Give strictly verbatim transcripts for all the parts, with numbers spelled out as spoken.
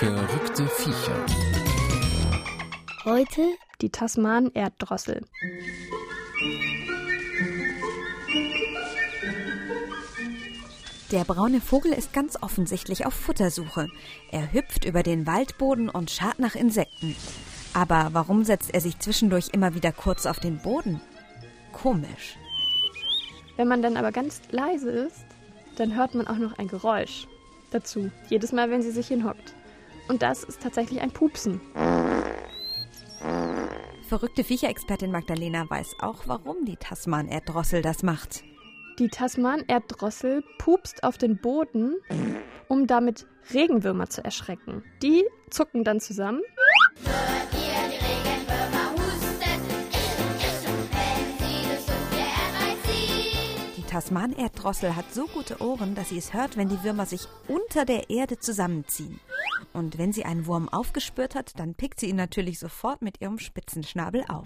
Verrückte Viecher. Heute die Tasman-Erddrossel. Der braune Vogel ist ganz offensichtlich auf Futtersuche. Er hüpft über den Waldboden und scharrt nach Insekten. Aber warum setzt er sich zwischendurch immer wieder kurz auf den Boden? Komisch. Wenn man dann aber ganz leise ist, dann hört man auch noch ein Geräusch dazu. Jedes Mal, wenn sie sich hinhockt. Und das ist tatsächlich ein Pupsen. Verrückte Viecherexpertin Magdalena weiß auch, warum die Tasman-Erddrossel das macht. Die Tasman-Erddrossel pupst auf den Boden, um damit Regenwürmer zu erschrecken. Die zucken dann zusammen. Hört ihr die Regenwürmer husten? Wenn sie durch dunkle Erde ziehen. Die Tasman-Erddrossel hat so gute Ohren, dass sie es hört, wenn die Würmer sich unter der Erde zusammenziehen. Und wenn sie einen Wurm aufgespürt hat, dann pickt sie ihn natürlich sofort mit ihrem spitzen Schnabel auf.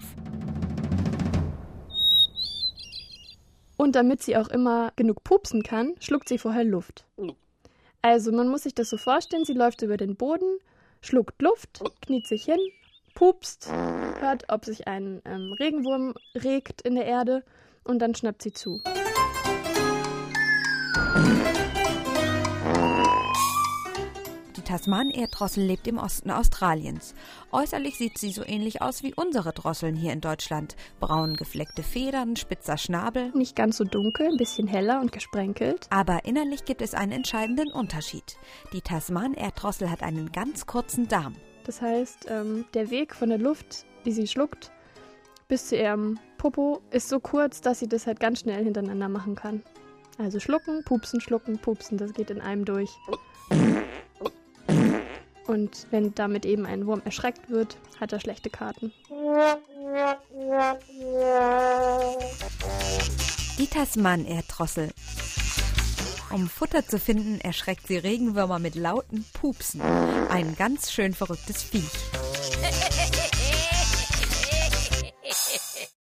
Und damit sie auch immer genug pupsen kann, schluckt sie vorher Luft. Also man muss sich das so vorstellen, sie läuft über den Boden, schluckt Luft, kniet sich hin, pupst, hört, ob sich ein ähm, Regenwurm regt in der Erde und dann schnappt sie zu. Die Tasman-Erddrossel lebt im Osten Australiens. Äußerlich sieht sie so ähnlich aus wie unsere Drosseln hier in Deutschland. Braun gefleckte Federn, spitzer Schnabel. Nicht ganz so dunkel, ein bisschen heller und gesprenkelt. Aber innerlich gibt es einen entscheidenden Unterschied. Die Tasman-Erddrossel hat einen ganz kurzen Darm. Das heißt, ähm, der Weg von der Luft, die sie schluckt, bis zu ihrem Popo ist so kurz, dass sie das halt ganz schnell hintereinander machen kann. Also schlucken, pupsen, schlucken, pupsen, das geht in einem durch. Und wenn damit eben ein Wurm erschreckt wird, hat er schlechte Karten. Die Tasman-Erddrossel. Um Futter zu finden, erschreckt sie Regenwürmer mit lauten Pupsen. Ein ganz schön verrücktes Viech.